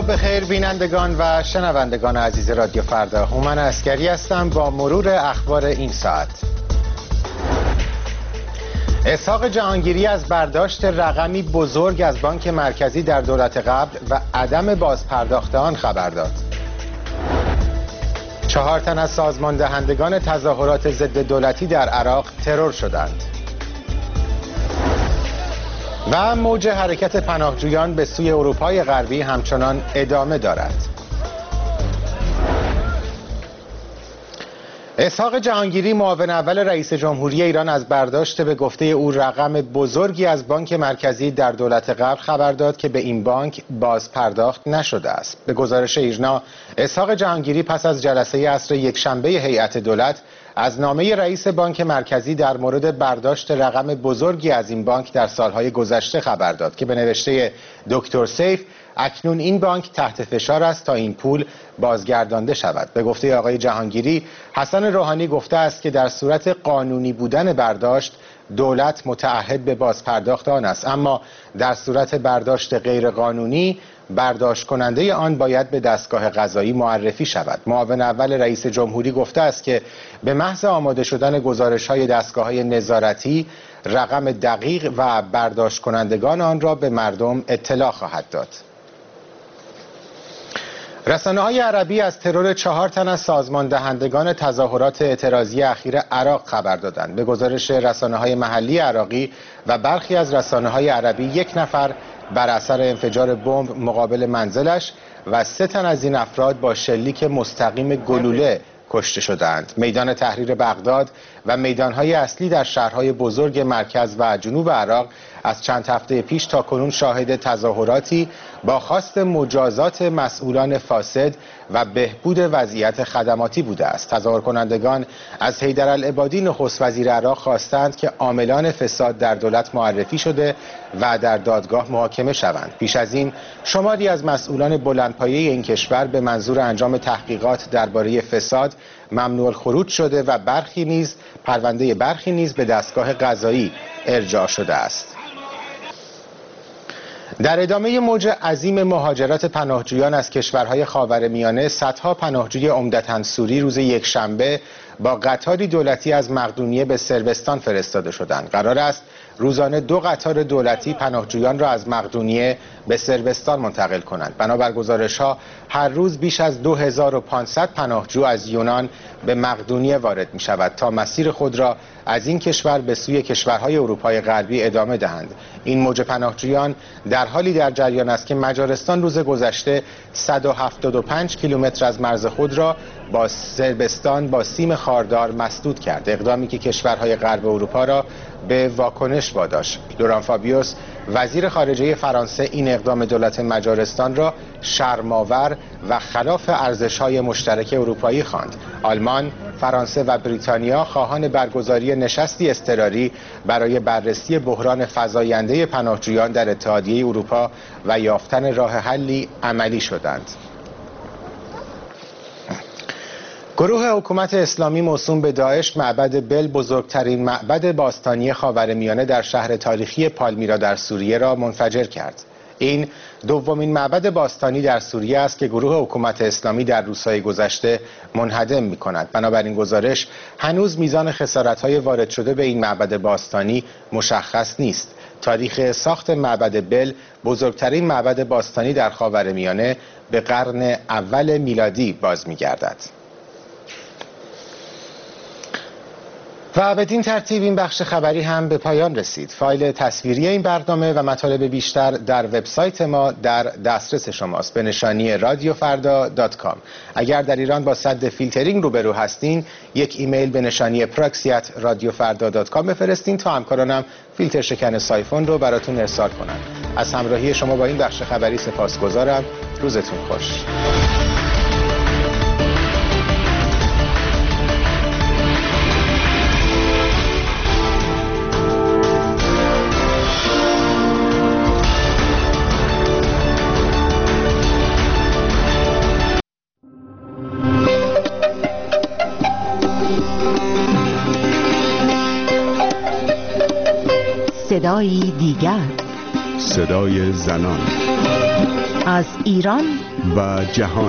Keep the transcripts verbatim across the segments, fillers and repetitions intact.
صبح بخیر بینندگان و شنوندگان عزیز رادیو فردا. هومن عسکری هستم با مرور اخبار این ساعت. اسحاق جهانگیری از برداشت رقمی بزرگ از بانک مرکزی در دولت قبل و عدم بازپرداخت آن خبر داد. چهار تن از سازمان دهندگان تظاهرات ضد دولتی در عراق ترور شدند. و موج حرکت پناهجویان به سوی اروپای غربی همچنان ادامه دارد. اسحاق جهانگیری معاون اول رئیس جمهوری ایران از برداشت به گفته او رقم بزرگی از بانک مرکزی در دولت قبل خبر داد که به این بانک باز پرداخت نشده است. به گزارش ایرنا، اسحاق جهانگیری پس از جلسه عصر یکشنبه هیئت دولت از نامه رئیس بانک مرکزی در مورد برداشت رقم بزرگی از این بانک در سالهای گذشته خبر داد که به نوشته دکتر سیف اکنون این بانک تحت فشار است تا این پول بازگردانده شود. به گفته آقای جهانگیری، حسن روحانی گفته است که در صورت قانونی بودن برداشت دولت متعهد به بازپرداخت آن است، اما در صورت برداشت غیرقانونی برداشت کننده آن باید به دستگاه قضایی معرفی شود. معاون اول رئیس جمهوری گفته است که به محض آماده شدن گزارش‌های دستگاه‌های نظارتی رقم دقیق و برداشت کنندگان آن را به مردم اطلاع خواهد داد. رسانه‌های عربی از ترور چهار تن از سازمان دهندگان تظاهرات اعتراضی اخیر عراق خبر دادند. به گزارش رسانه‌های محلی عراقی و برخی از رسانه‌های عربی، یک نفر بر اثر انفجار بمب مقابل منزلش و سه تن از این افراد با شلیک مستقیم گلوله کشته شدند. میدان تحریر بغداد و میدان‌های اصلی در شهرهای بزرگ مرکز و جنوب عراق از چند هفته پیش تا کنون شاهد تظاهراتی با خواست مجازات مسئولان فاسد و بهبود وضعیت خدماتی بوده است. تظاهر کنندگان از حیدرالعبادی نخست وزیر عراق خواستند که عاملان فساد در دولت معرفی شده و در دادگاه محاکمه شوند. پیش از این شماری از مسئولان بلندپایه این کشور به منظور انجام تحقیقات درباره فساد ممنوع الخروج شده و برخی نیز پرونده برخی نیز به دستگاه قضایی ارجاع شده است. در ادامه موج عظیم مهاجرت پناهجویان از کشورهای خاورمیانه، صدها پناهجوی عمدتاً سوری روز یکشنبه با قطاری دولتی از مقدونیه به صربستان فرستاده شدند. قرار است روزانه دو قطار دولتی پناهجویان را از مقدونیه به صربستان منتقل کنند. بنابر گزارش‌ها هر روز بیش از دو هزار و پانصد پناهجو از یونان به مقدونیه وارد می شود تا مسیر خود را از این کشور به سوی کشورهای اروپای غربی ادامه دهند. این موج پناهجویان در حالی در جریان است که مجارستان روز گذشته صد و هفتاد و پنج کیلومتر از مرز خود را با صربستان با سیم خاردار مسدود کرد، اقدامی که کشورهای غرب اروپا را به واکنش واداشت. لوران فابیوس وزیر خارجه فرانسه این اقدام دولت مجارستان را شرم‌آور و خلاف ارزش‌های مشترک اروپایی خواند. آلمان، فرانسه و بریتانیا خواهان برگزاری نشستی اضطراری برای بررسی بحران فزاینده پناهجویان در اتحادیه اروپا و یافتن راه حلی عملی شدند. گروه حکومت اسلامی موسوم به داعش معبد بل، بزرگترین معبد باستانی خاورمیانه در شهر تاریخی پالمیرا در سوریه را منفجر کرد. این دومین معبد باستانی در سوریه است که گروه حکومت اسلامی در روزهای گذشته منهدم می کند. بنابراین گزارش هنوز میزان خسارت‌های وارد شده به این معبد باستانی مشخص نیست. تاریخ ساخت معبد بل، بزرگترین معبد باستانی در خاورمیانه، به قرن اول میلادی باز می‌گردد. و بدین ترتیب این بخش خبری هم به پایان رسید. فایل تصویری این برنامه و مطالب بیشتر در وبسایت ما در دسترس شماست به نشانی رادیو فردا دات کام. اگر در ایران با سد فیلترینگ روبرو هستین، یک ایمیل به نشانی پراکسی ات رادیو فردا دات کام بفرستین تا همکارانم فیلتر شکن سایفون رو براتون ارسال کنن. از همراهی شما با این بخش خبری سپاسگزارم. روزتون خوش. صدایی دیگر، صدای زنان، از ایران و جهان.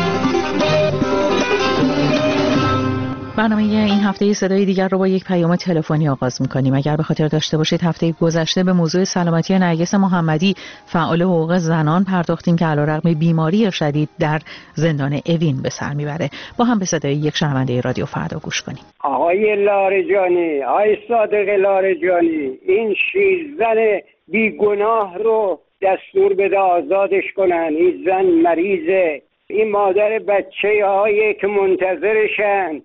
برنامه این هفته صدای دیگر رو با یک پیام تلفنی آغاز می‌کنیم. اگر به خاطر داشته باشید هفته گذشته به موضوع سلامتی نرگس محمدی فعال حقوق زنان پرداختیم که علیرغم بیماری شدید در زندان اوین به سر میبره. با هم به صدای یک شنونده رادیو فردا گوش کنیم. آقای لاریجانی، آقای صادق لاریجانی، این شیرزن بیگناه رو دستور بده آزادش کنن. این زن مریضه، این مادر بچه هایی که منتظرشن.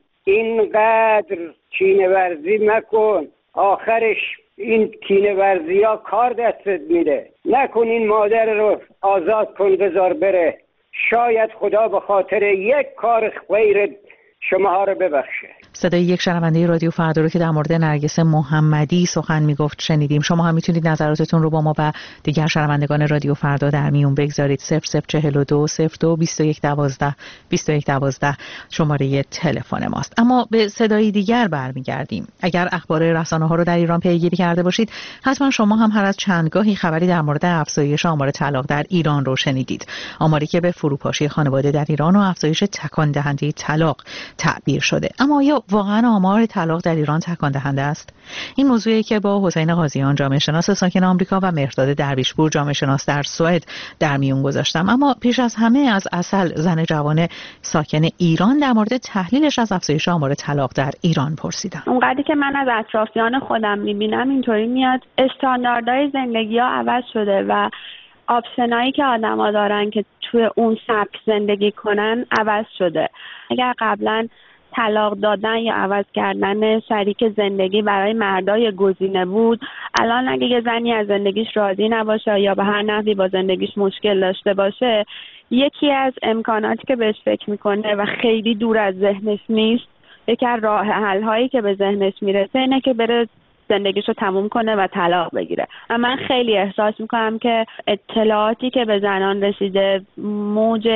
اینقدر کینه ورزی مکن، آخرش این کینه ورزی ها کار دستت میده. نکن، این مادر رو آزاد کن، بذار بره. شاید خدا به خاطر یک کار خیر شما ها رو ببخشه. صدای یک شنونده رادیو فردا رو که در مورد نرگس محمدی سخن میگفت شنیدیم. شما هم میتونید نظراتتون رو با ما و دیگر شنوندگان رادیو فردا در میون بگذارید. صفر صفر چهل و دو صفر دو بیست و یک دوازده بیست و یک دوازده شماره تلفن ماست. اما به صدای دیگر برمیگردیم. اگر اخبار رسانه ها رو در ایران پیگیری کرده باشید، حتما شما هم هر از چندگاهی خبری در مورد افزایش آمار طلاق در ایران رو شنیدید. آماری که به فروپاشی خانواده در ایران و افزایش تکان دهنده طلاق تعبیر شده. اما آیا واقعا آمار طلاق در ایران تکان دهنده است؟ این موضوعی که با حسین قاضیان جامعه شناس ساکن آمریکا و مهرداد درویشپور جامعه شناس در سوئد در میون گذاشتم. اما پیش از همه از اصل زن جوان ساکن ایران در مورد تحلیلش از افزایش آمار طلاق در ایران پرسیدم. اونقدری که من از اطرافیان خودم میبینم اینطوری میاد استانداردهای زندگی ها عوض شده و آپشنایی که آدما دارن که توی اون سبک زندگی کنن عوض شده. اگر قبلا طلاق دادن یا عوض کردن شریک زندگی برای مردای گزینه بود، الان اگه یه زنی از زندگیش راضی نباشه یا به هر نحوی با زندگیش مشکل داشته باشه، یکی از امکاناتی که بهش فکر میکنه و خیلی دور از ذهنش نیست، یکی از راه حل هایی که به ذهنش میرسه اینه که بره زندگیشو تموم کنه و طلاق بگیره. و من خیلی احساس میکنم که اطلاعاتی که به زنان رسیده، موج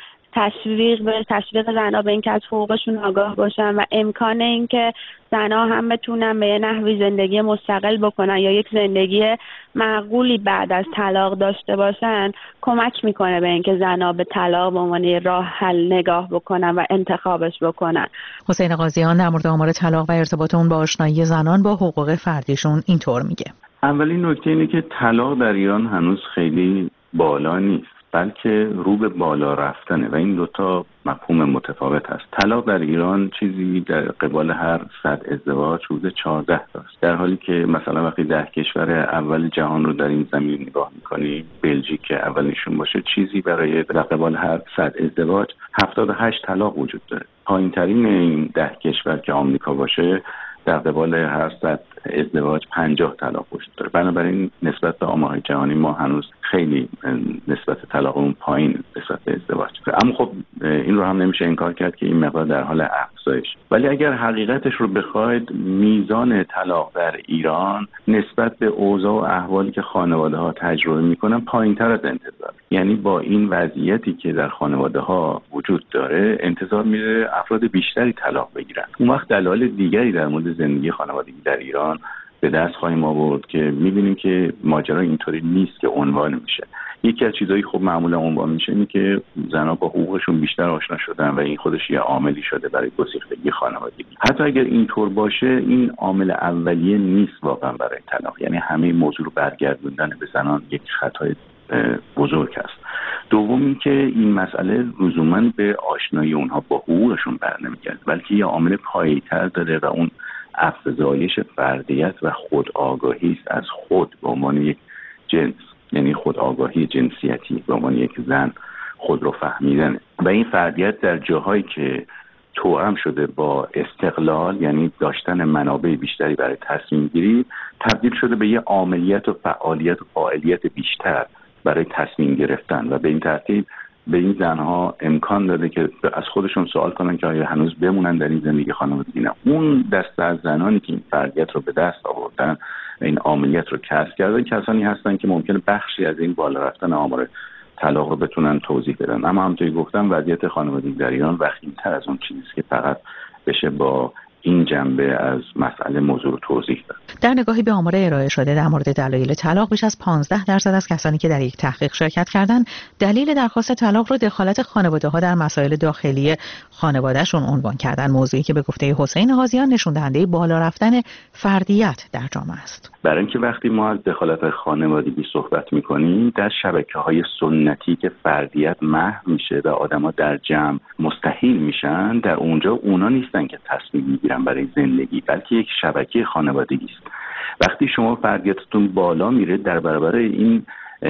تشویق به تشویق زنها به اینکه از حقوقشون آگاه باشن و امکان اینکه زنها هم بتونن به یه نحوی زندگی مستقل بکنن یا یک زندگی معقولی بعد از طلاق داشته باشن، کمک میکنه به اینکه زنها به طلاق به عنوان راه حل نگاه بکنن و انتخابش بکنن. حسین قاضیان در مورد آمار طلاق و ارتباط اون با آشنایی زنان با حقوق فردیشون اینطور میگه. اولین نکته اینه که طلاق در ایران هنوز خیلی بالا نیست، بلکه رو به بالا رفتنه و این دوتا مفهوم متفاوت هست. طلاق در ایران چیزی در قبال هر صد ازدواج حدود چهارده تاست، در حالی که مثلا وقتی ده کشور اول جهان رو در این زمین نگاه میکنیم، بلژیک که اولشون باشه، چیزی برای در قبال هر صد ازدواج هفتاد و هشت طلاق وجود داره. پایین ترین این ده کشور که آمریکا باشه، در قبال هر صد ازدواج پنجاه طلاق وجود داره. بنابراین نسبت به آمارهای جهانی ما هنوز خیلی نسبت طلاق اون پایین نسبت به ازدواج. اما خب این رو هم نمیشه انکار کرد که این مقدار در حال افزایش. ولی اگر حقیقتش رو بخواید، میزان طلاق در ایران نسبت به اوضاع و احوالی که خانواده ها تجربه میکنن پایین‌تر از انتظار. یعنی با این وضعیتی که در خانواده ها وجود داره، انتظار میره افراد بیشتری طلاق بگیرن. اون وقت دلایل دیگری در مورد زندگی خانوادگی در ایران به دست خواهیم آورد که می‌بینیم که ماجرا اینطوری نیست که عنوان میشه. یکی از چیزایی خب معمولا عنوان میشه اینه که زنها با حقوقشون بیشتر آشنا شدن و این خودش یه عاملی شده برای گسیختگی خانوادگی. حتی اگر اینطور باشه، این عامل اولیه نیست واقعا برای طلاق. یعنی همه موضوع رو برگردوندن به زنان یک خطای بزرگ است. دوم این که این مسئله لزوماً به آشنایی اونها با حقوقشون برنمیگرده، بلکه یه عامل پایه‌تر داره و اون افزایش فردیت و خودآگاهی است از خود به عنوان یک جنس، یعنی خودآگاهی جنسیتی به عنوان یک زن، خود رو فهمیدن. و این فردیت در جاهایی که توأم شده با استقلال، یعنی داشتن منابع بیشتری برای تصمیم گیری، تبدیل شده به یه عاملیت و فعالیت و فاعلیت بیشتر برای تصمیم گرفتن و به این ترتیب به این زنها امکان داده که از خودشون سوال کنن که آیا هنوز بمونن در این زندگی خانوادگی. نه، اون دسته از زنانی که این فردیت رو به دست آوردن و این عاملیت رو کسب کردن کسانی هستن که ممکنه بخشی از این بالا رفتن آمار طلاق رو بتونن توضیح بدن. اما همونطوری گفتم وضعیت خانوادگی در ایران وخیم‌تر از اون چیزی که فقط بشه با این جنبه از مسئله موضوع رو توضیح داد. در نگاهی به آمار ارائه شده در مورد دلایل طلاق، بیش از پانزده درصد از کسانی که در یک تحقیق شرکت کردند دلیل درخواست طلاق را دخالت خانواده‌ها در مسائل داخلی خانواده‌شون عنوان کردند، موضوعی که به گفته حسین قاضیان نشون دهنده بالا رفتن فردیت در جامعه است. برای اینکه وقتی ما از دخالت خانوادگی صحبت می‌کنیم در شبکه‌های سنتی که فردیت محو میشه و آدم‌ها در جمع مستحیل میشن، در اونجا اونا نیستن که تصمیم میگیرن برای زندگی، بلکه یک شبکه خانوادگی است. وقتی شما فردیتتون بالا میره در برابر این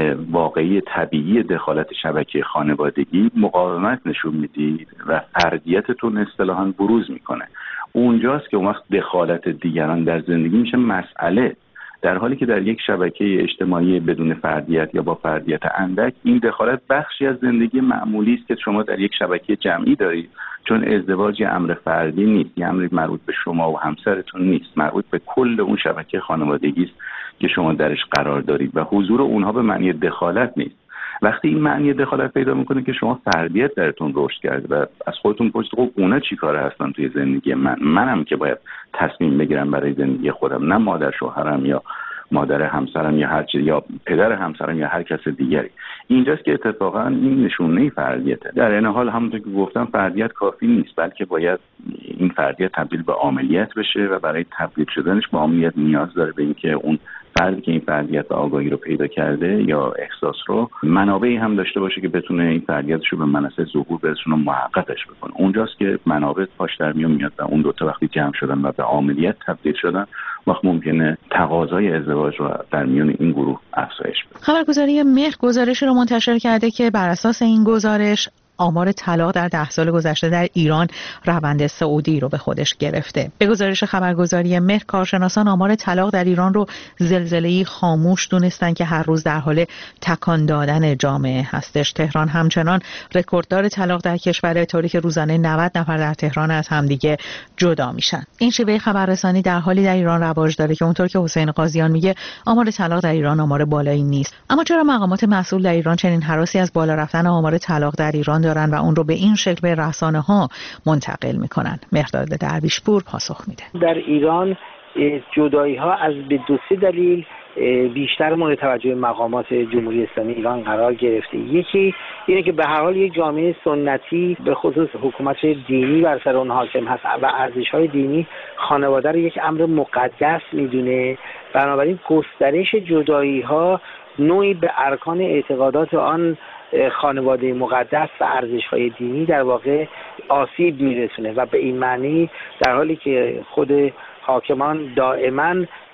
واقعی طبیعی دخالت شبکه خانوادگی مقاومت نشون میدید و فردیتتون اصطلاحاً بروز میکنه. اونجاست که اون وقت دخالت دیگران در زندگی میشه مسئله، در حالی که در یک شبکه اجتماعی بدون فردیت یا با فردیت اندک این دخالت بخشی از زندگی معمولی است که شما در یک شبکه جمعی دارید، چون ازدواج یه امر فردی نیست، یه امر مربوط به شما و همسرتون نیست، مربوط به کل اون شبکه خانوادگی است که شما درش قرار دارید و حضور اونها به معنی دخالت نیست. وقتی این معنی دخالت پیدا میکنه که شما فردیت درتون رشد کرده و از خودتون پرسید خب اونا چی کاره هستن توی زندگی من، منم که باید تصمیم بگیرم برای زندگی خودم، نه مادر شوهرم یا مادر همسرم یا هر چیز یا پدر همسرم یا هر کس دیگری. اینجاست که اتفاقا این نشونه فردیته. در این حال همونطور که گفتم فردیت کافی نیست، بلکه باید این فردیت تبدیل به عاملیت بشه و برای تبدیل شدنش به عاملیت نیاز داره به اینکه اون فردی که این فردیت و آگاهی رو پیدا کرده یا احساس رو منابعی هم داشته باشه که بتونه این فردیتش رو به منصه ظهور برسونه و محققش بکنه. اونجاست که منابع پاش در میون میاد و اون دوتا وقتی جمع شدن و به عاملیت تبدیل شدن وقت ممکنه تقاضای ازدواج رو در میون این گروه افزایش بده. خبرگزاری مهر گزارشی رو منتشر کرده که بر اساس این گزارش آمار طلاق در ده سال گذشته در ایران روند صعودی رو به خودش گرفته. به گزارش خبرگزاری مهر، کارشناسان آمار طلاق در ایران رو زلزله‌ای خاموش دونستن که هر روز در حال تکان دادن جامعه هستش. تهران همچنان رکورددار طلاق در کشور، طوری که روزانه نود نفر در تهران از همدیگه جدا میشن. این شیوه خبررسانی در حالی در ایران رواج داره که اونطور که حسین قاضیان میگه آمار طلاق در ایران آمار بالایی نیست. اما چرا مقامات مسئول در ایران چنین هراسی از بالا رفتن آمار طلاق در ایران دارن و اون رو به این شکل به رسانه‌ها منتقل میکنن؟ مهرداد درویشپور پاسخ میده. در ایران جدایی‌ها از به دو سه دلیل بیشتر مورد توجه مقامات جمهوری اسلامی ایران قرار گرفته. یکی اینه که به هر حال یک جامعه سنتی به خصوص حکومت دینی بر سر اون حاکم هست و ارزش‌های دینی خانواده رو یک امر مقدس میدونه، بنابراین گسترش جدایی‌ها نوعی به ارکان اعتقادات آن خانواده مقدس و ارزش‌های دینی در واقع آسیب میرسونه و به این معنی در حالی که خود حاکمان دائما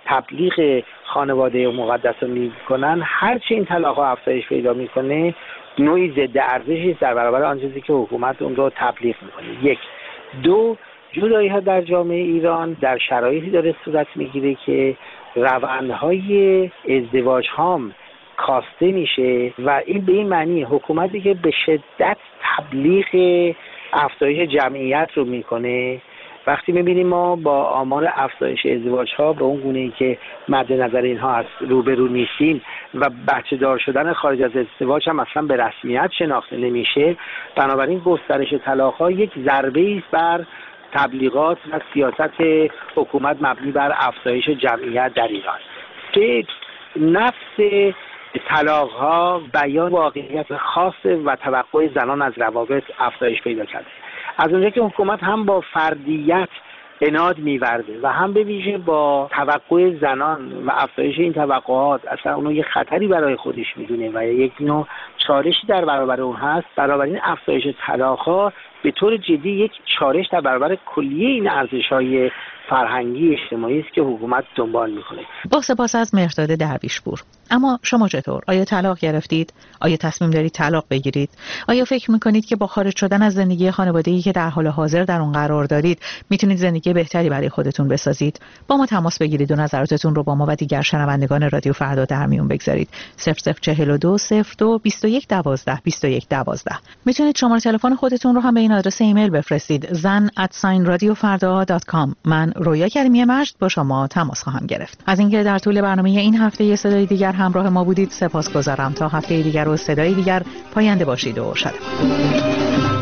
تبلیغ خانواده مقدس رو میکنن، هرچی این طلاق‌ها افزایش پیدا میکنه نوعی ضد ارزشی در برابر آن چیزی که حکومت اون رو تبلیغ میکنه. یک. دو، جدایی‌ها در جامعه ایران در شرایطی داره صورت میگیره که روندهای ازدواج هم کاسته میشه و این به این معنی حکومتی که به شدت تبلیغ افزایش جمعیت رو میکنه، وقتی میبینیم ما با آمار افزایش ازدواج ها به اون گونه‌ای که مد نظر اینها هست روبرو نیستیم و بچه دار شدن خارج از ازدواج هم اصلا به رسمیت شناخته نمیشه، بنابراین گسترش طلاق ها یک ضربه است بر تبلیغات و سیاست حکومت مبنی بر افزایش جمعیت در ایران. که نفس طلاق ها بیان واقعیت خاص و توقع زنان از روابط افزایش پیدا کرده. از اونجا که حکومت هم با فردیت عناد می‌ورده و هم به ویژه با توقع زنان و افزایش این توقعات اصلا اونو یه خطری برای خودش میدونه و یک نوع چالشی در برابر اون هست، بنابراین افزایش طلاق‌ها به طور جدی یک چالش در برابر کلیه این ارزش‌های فرهنگی اجتماعی است که حکومت دنبال میکنه. با سپاس از مهرداد درویشپور. اما شما چطور؟ آیا طلاق گرفتید؟ آیا تصمیم دارید طلاق بگیرید؟ آیا فکر میکنید که با خارج شدن از زندگی خانوادگی که در حال حاضر در اون قرار دارید میتونید زندگی بهتری برای خودتون بسازید؟ با ما تماس بگیرید و نظراتتون رو با ما و دیگر شنوندگان رادیو فردا در میون بگذارید. صفر صفر چهل و دو صفر دو بیست و یک دوازده بیست و یک دوازده. میتونید شماره تلفن خودتون رو هم به این آدرس ایمیل بفرستید: زن ات رادیو فردا دات کام. من رویا کریمی مجد با شما تماس خواهم گرفت. از اینکه در طول برنامه این هفته یه صدای دیگر همراه ما بودید سپاسگزارم. تا هفته دیگر و صدای دیگر پاینده باشید و شاد باشید.